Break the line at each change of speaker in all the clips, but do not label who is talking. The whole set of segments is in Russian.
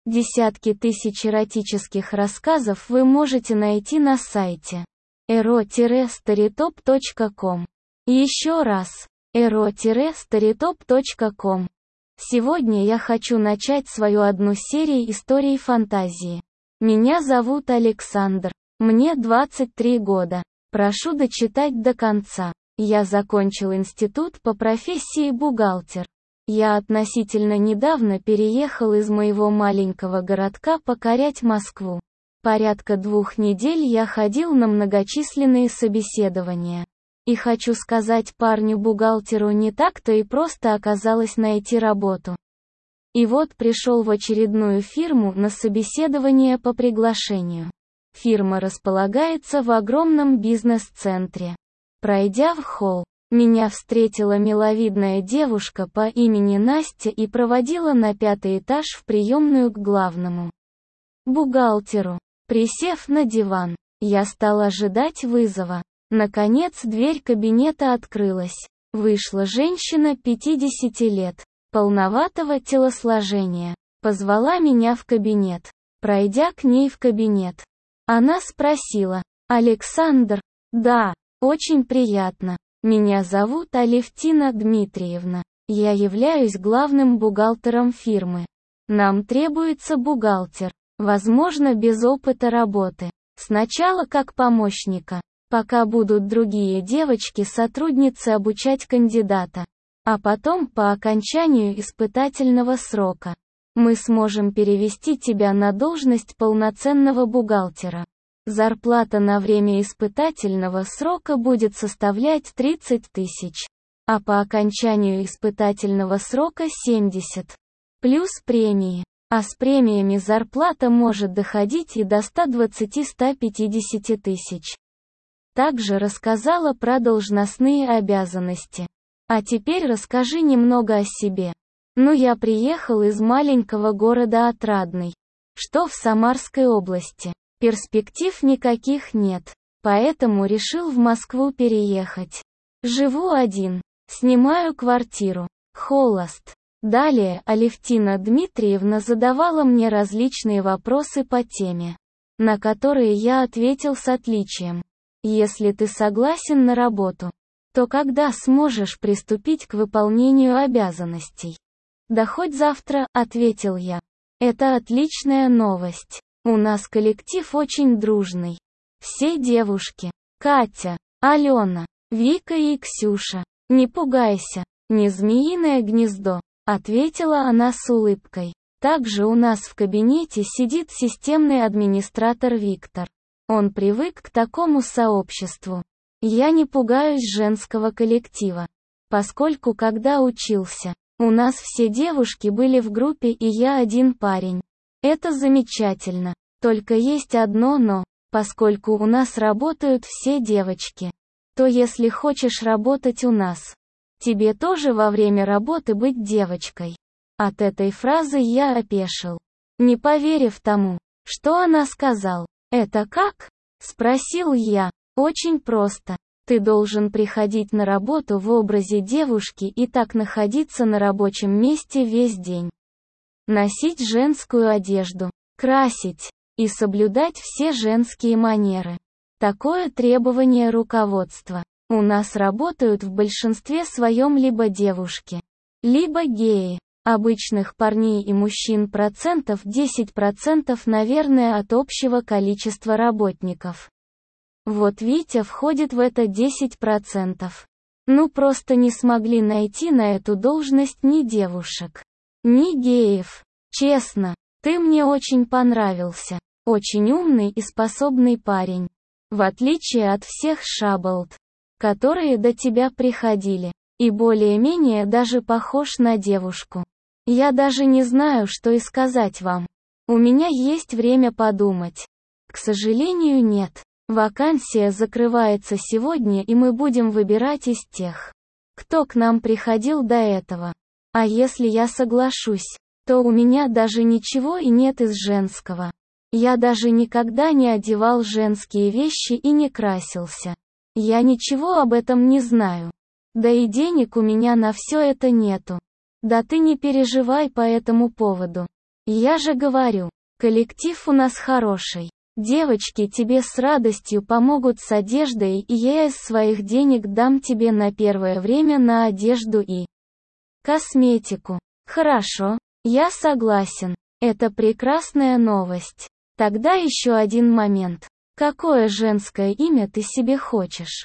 Десятки тысяч эротических рассказов вы можете найти на сайте ero-storytop.com. Еще раз, ero-storytop.com. Сегодня я хочу начать свою одну серию историй фантазии. Меня зовут Александр. Мне 23 года. Прошу дочитать до конца. Я закончил институт по профессии бухгалтер. Я относительно недавно переехал из моего маленького городка покорять Москву. Порядка 2 недель я ходил на многочисленные собеседования. И хочу сказать, парню-бухгалтеру не так-то и просто оказалось найти работу. И вот пришел в очередную фирму на собеседование по приглашению. Фирма располагается в огромном бизнес-центре. Пройдя в холл, меня встретила миловидная девушка по имени Настя и проводила на 5-й этаж в приемную к главному бухгалтеру. Присев на диван, я стал ожидать вызова. Наконец дверь кабинета открылась. Вышла женщина 50 лет, полноватого телосложения. Позвала меня в кабинет. Пройдя к ней в кабинет, она спросила: «Александр?» «Да, очень приятно. Меня зовут Алевтина Дмитриевна. Я являюсь главным бухгалтером фирмы. Нам требуется бухгалтер, возможно, без опыта работы. Сначала как помощника, пока будут другие девочки-сотрудницы обучать кандидата. А потом, по окончанию испытательного срока, мы сможем перевести тебя на должность полноценного бухгалтера. Зарплата на время испытательного срока будет составлять 30 тысяч, а по окончанию испытательного срока 70. Плюс премии. А с премиями зарплата может доходить и до 120-150 тысяч. Также рассказала про должностные обязанности. А теперь расскажи немного о себе. Я приехал из маленького города Отрадный, что в Самарской области. Перспектив никаких нет, поэтому решил в Москву переехать. Живу один, снимаю квартиру, холост. Далее Алевтина Дмитриевна задавала мне различные вопросы по теме, на которые я ответил с отличием. Если ты согласен на работу, то когда сможешь приступить к выполнению обязанностей? Да хоть завтра, ответил я. Это отличная новость. У нас коллектив очень дружный. Все девушки. Катя, Алена, Вика и Ксюша. Не пугайся, не змеиное гнездо, ответила она с улыбкой. Также у нас в кабинете сидит системный администратор Виктор. Он привык к такому сообществу. Я не пугаюсь женского коллектива, поскольку когда учился, у нас все девушки были в группе и я один парень. Это замечательно. Только есть одно но, поскольку у нас работают все девочки, то если хочешь работать у нас, тебе тоже во время работы быть девочкой. От этой фразы я опешил, не поверив тому, что она сказала. «Это как?» – спросил я. «Очень просто. Ты должен приходить на работу в образе девушки и так находиться на рабочем месте весь день. Носить женскую одежду, красить и соблюдать все женские манеры. Такое требование руководства. У нас работают в большинстве своем либо девушки, либо геи. Обычных парней и мужчин 10%, наверное, от общего количества работников. Вот Витя входит в это 10%. Просто не смогли найти на эту должность ни девушек, ни геев. Честно, ты мне очень понравился. Очень умный и способный парень. В отличие от всех шаболд, которые до тебя приходили. И более-менее даже похож на девушку. Я даже не знаю, что и сказать вам. У меня есть время подумать. К сожалению, нет. Вакансия закрывается сегодня, и мы будем выбирать из тех, кто к нам приходил до этого. А если я соглашусь, то у меня даже ничего и нет из женского. Я даже никогда не одевал женские вещи и не красился. Я ничего об этом не знаю. Да и денег у меня на все это нету. Да ты не переживай по этому поводу. Я же говорю, коллектив у нас хороший. Девочки тебе с радостью помогут с одеждой, и я из своих денег дам тебе на первое время на одежду и косметику. Хорошо, я согласен. Это прекрасная новость. Тогда еще один момент. Какое женское имя ты себе хочешь?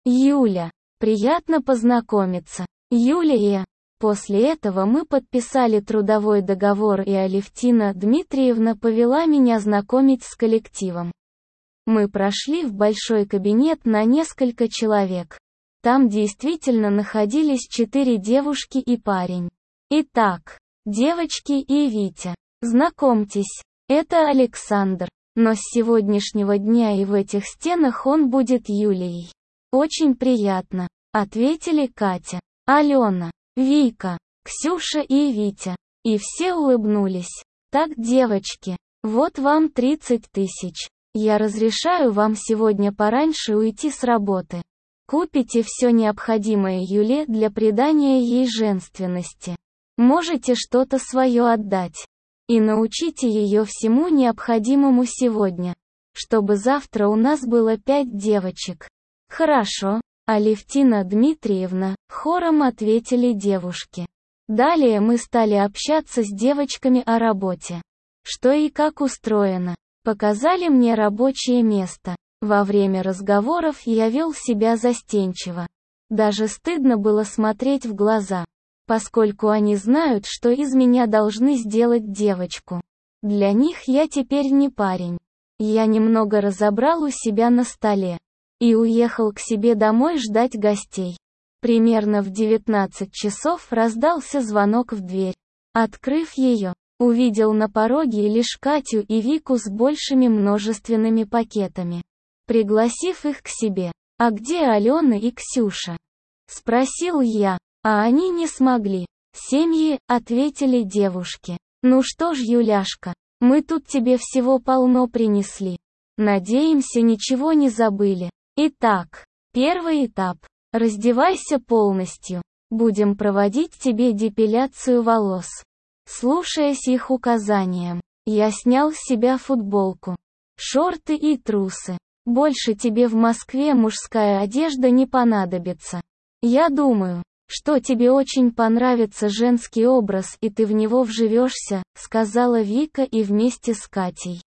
Юля. Приятно познакомиться. Юлия. После этого мы подписали трудовой договор, и Алевтина Дмитриевна повела меня знакомить с коллективом. Мы прошли в большой кабинет на несколько человек. Там действительно находились 4 девушки и парень. Итак, девочки и Витя. Знакомьтесь, это Александр. Но с сегодняшнего дня и в этих стенах он будет Юлией. Очень приятно, ответили Катя, Алена, Вика, Ксюша и Витя. И все улыбнулись. Так, девочки, вот вам 30 тысяч. Я разрешаю вам сегодня пораньше уйти с работы. Купите все необходимое Юле для придания ей женственности. Можете что-то свое отдать. И научите ее всему необходимому сегодня. Чтобы завтра у нас было 5 девочек. Хорошо. Алевтина Дмитриевна, хором ответили девушки. Далее мы стали общаться с девочками о работе. Что и как устроено. Показали мне рабочее место. Во время разговоров я вел себя застенчиво. Даже стыдно было смотреть в глаза, поскольку они знают, что из меня должны сделать девочку. Для них я теперь не парень. Я немного разобрал у себя на столе и уехал к себе домой ждать гостей. Примерно в 19 часов раздался звонок в дверь. Открыв ее, увидел на пороге лишь Катю и Вику с большими множественными пакетами. Пригласив их к себе, «А где Алена и Ксюша?» Спросил я, а они не смогли. «Семьи», — ответили девушки. «Ну что ж, Юляшка, мы тут тебе всего полно принесли. Надеемся, ничего не забыли. Итак, первый этап. Раздевайся полностью. Будем проводить тебе депиляцию волос». Слушаясь их указаниям, я снял с себя футболку, шорты и трусы. Больше тебе в Москве мужская одежда не понадобится. Я думаю, что тебе очень понравится женский образ, и ты в него вживешься, сказала Вика, и вместе с Катей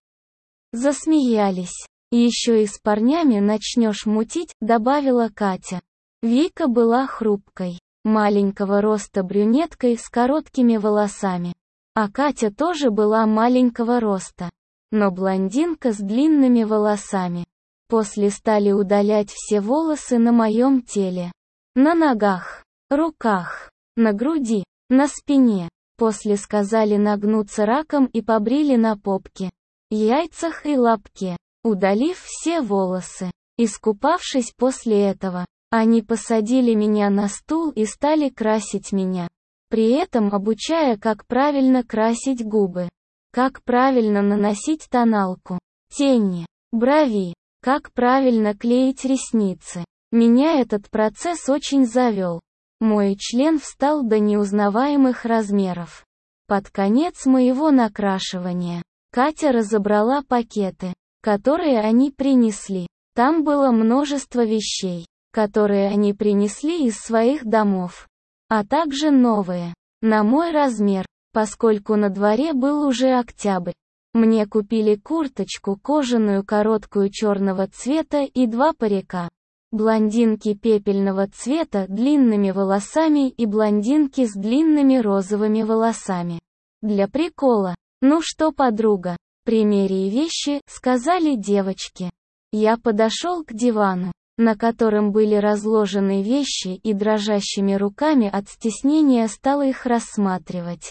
засмеялись. Еще и с парнями начнешь мутить, добавила Катя. Вика была хрупкой, маленького роста брюнеткой с короткими волосами. А Катя тоже была маленького роста, но блондинка с длинными волосами. После стали удалять все волосы на моем теле. На ногах, руках, на груди, на спине. После сказали нагнуться раком и побрили на попке, яйцах и лобке, удалив все волосы. Искупавшись после этого, они посадили меня на стул и стали красить меня. При этом обучая, как правильно красить губы, как правильно наносить тоналку, тени, брови, как правильно клеить ресницы. Меня этот процесс очень завел. Мой член встал до неузнаваемых размеров. Под конец моего накрашивания Катя разобрала пакеты, которые они принесли. Там было множество вещей, которые они принесли из своих домов, а также новые, на мой размер, поскольку на дворе был уже октябрь. Мне купили курточку кожаную короткую черного цвета и 2 парика. Блондинки пепельного цвета длинными волосами и блондинки с длинными розовыми волосами. Для прикола. Ну что, подруга, примеряй вещи, сказали девочки. Я подошел к дивану, на котором были разложены вещи, и дрожащими руками от стеснения стал их рассматривать.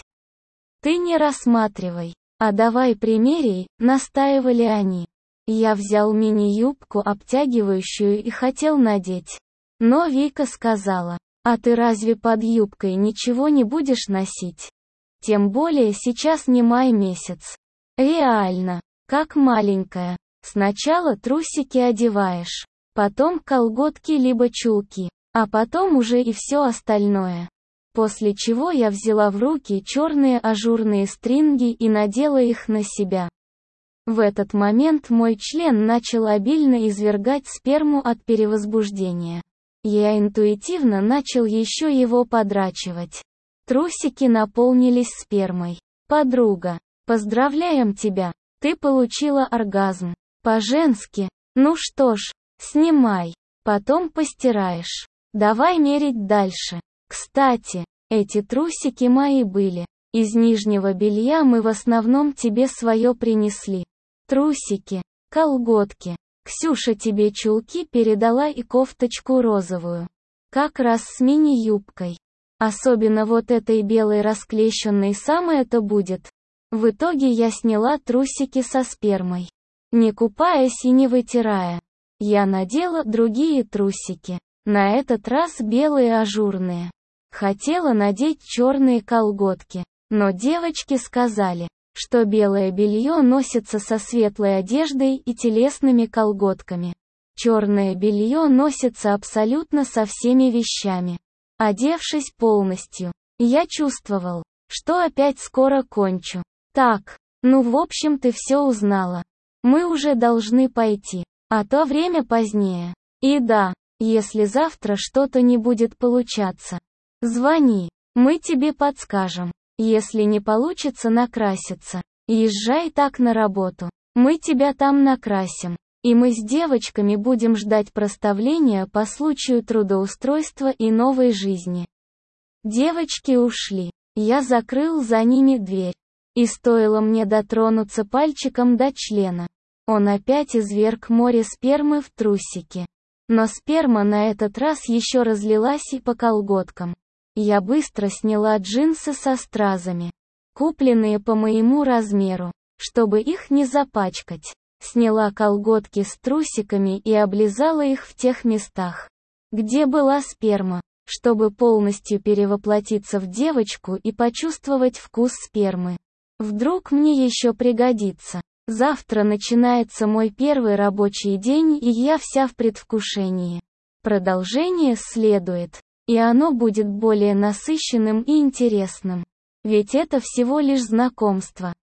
Ты не рассматривай, а давай примеряй, настаивали они. Я взял мини-юбку обтягивающую и хотел надеть. Но Вика сказала, а ты разве под юбкой ничего не будешь носить? Тем более сейчас не май месяц. Реально, как маленькая. Сначала трусики одеваешь, потом колготки либо чулки, а потом уже и все остальное. После чего я взяла в руки черные ажурные стринги и надела их на себя. В этот момент мой член начал обильно извергать сперму от перевозбуждения. Я интуитивно начал еще его подрачивать. Трусики наполнились спермой. «Подруга, поздравляем тебя, ты получила оргазм. По-женски. Ну что ж, снимай, потом постираешь. Давай мерить дальше. Кстати, эти трусики мои были. Из нижнего белья мы в основном тебе свое принесли. Трусики, колготки. Ксюша тебе чулки передала и кофточку розовую. Как раз с мини-юбкой. Особенно вот этой белой расклещенной самое-то будет. В итоге я сняла трусики со спермой. Не купаясь и не вытирая. Я надела другие трусики. На этот раз белые ажурные. Хотела надеть черные колготки. Но девочки сказали, что белое белье носится со светлой одеждой и телесными колготками. Черное белье носится абсолютно со всеми вещами. Одевшись полностью, я чувствовал, что опять скоро кончу. Так, ну в общем ты все узнала. Мы уже должны пойти, а то время позднее. И да, если завтра что-то не будет получаться, звони, мы тебе подскажем. Если не получится накраситься, езжай так на работу. Мы тебя там накрасим. И мы с девочками будем ждать проставления по случаю трудоустройства и новой жизни. Девочки ушли. Я закрыл за ними дверь. И стоило мне дотронуться пальчиком до члена. Он опять изверг море спермы в трусики. Но сперма на этот раз еще разлилась и по колготкам. Я быстро сняла джинсы со стразами, купленные по моему размеру, чтобы их не запачкать. Сняла колготки с трусиками и облизала их в тех местах, где была сперма, чтобы полностью перевоплотиться в девочку и почувствовать вкус спермы. Вдруг мне еще пригодится. Завтра начинается мой первый рабочий день, и я вся в предвкушении. Продолжение следует, и оно будет более насыщенным и интересным. Ведь это всего лишь знакомство.